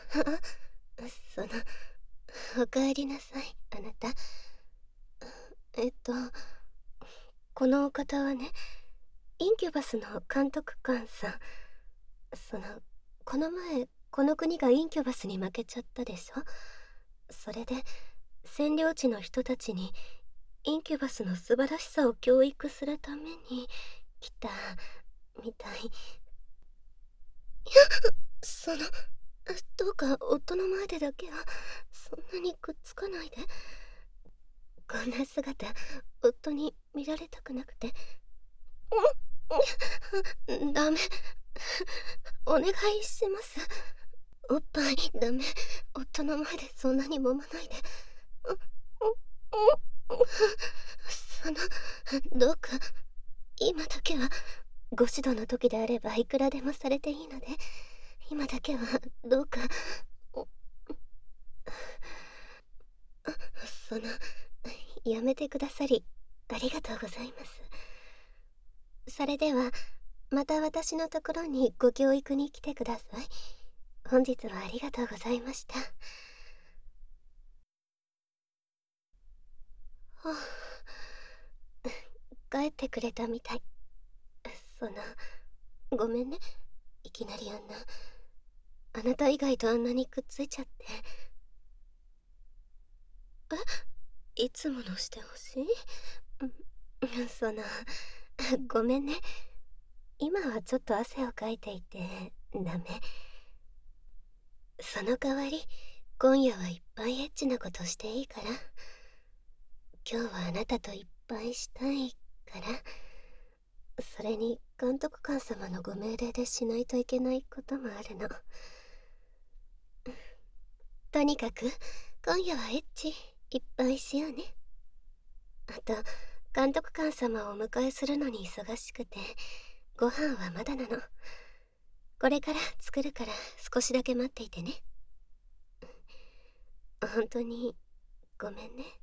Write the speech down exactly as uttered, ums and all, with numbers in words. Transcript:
その、おかえりなさい、あなた。えっと、このお方はね、インキュバスの監督官さん。その、この前、この国がインキュバスに負けちゃったでしょ。それで、占領地の人たちに、インキュバスの素晴らしさを教育するために来た、みたい。いや、その、どうか夫の前でだけは、そんなにくっつかないで。こんな姿、夫に見られたくなくて。ダメ。お願いします。おっぱいダメ。夫の前でそんなに揉まないで。その、どうか今だけはご指導の時であればいくらでもされていいので、今だけはどうか。その、やめてくださりありがとうございます。それではまた私のところにご教育に来てください。本日はありがとうございました。はあ、帰ってくれたみたい。その、ごめんね、いきなりあんな、あなた以外とあんなにくっついちゃって。え、いつものしてほしい？うん、その、ごめんね、今はちょっと汗をかいていてダメ。その代わり今夜はいっぱいエッチなことしていいから。今日はあなたといっぱいしたいから。それに監督官様のご命令でしないといけないこともあるの。とにかく今夜はエッチいっぱいしようね。あと監督官様をお迎えするのに忙しくてご飯はまだなの。これから作るから少しだけ待っていてね。本当にごめんね。